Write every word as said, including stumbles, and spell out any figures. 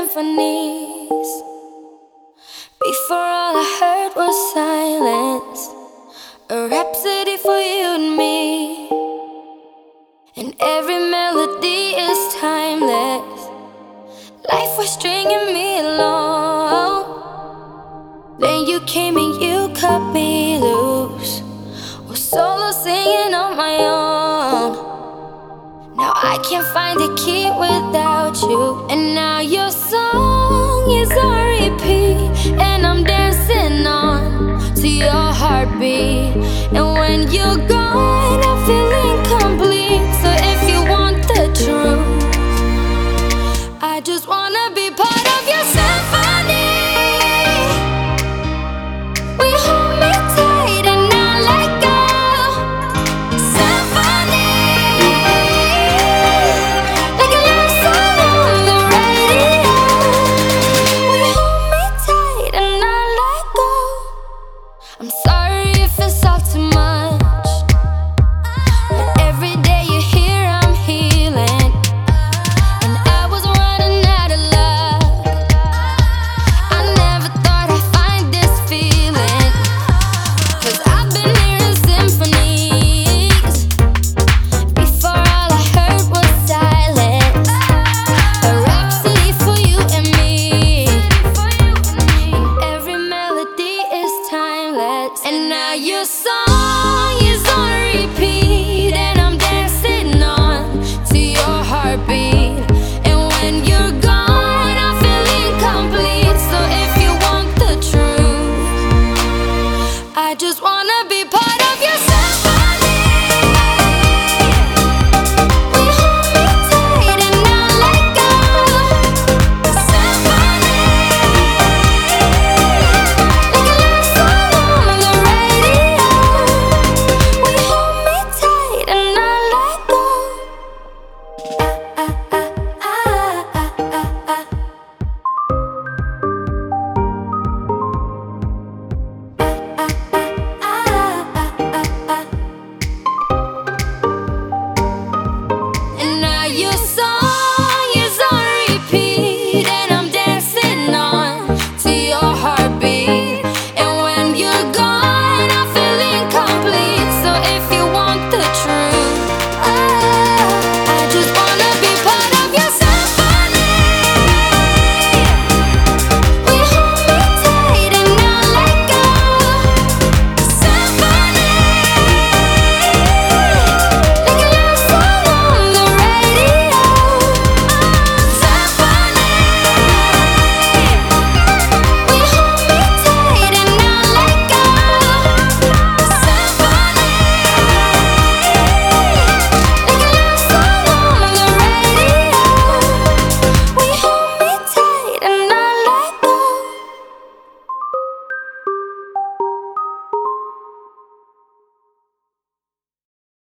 symphonies. Before all I heard was silence, a rhapsody for you and me. And every melody is timeless. Life was stringing me along. Then you came and you cut me loose. Was solo singing on my own. Now I can't find a key without you. And now your song is on repeat, and I'm dancing on to your heartbeat. And when you're gone, I feel incomplete. So if you want the truth, I just wanna be part of your symphony. We hold me tight and not let go. Symphony, like a love song on the radio. We hold me tight and not let go. I'm sorry if it's all too much, but every day you're here I'm healing. And I was running out of luck. I never thought I'd find this feeling, 'cause I've been hearing symphonies. Before all I heard was silence, a rhapsody for you and me. And every melody is timeless. And now your song is on repeat, and I'm dancing on to your heartbeat. And when you're gone, I feel incomplete. So if you want the truth, I just wanna be part of your symphony.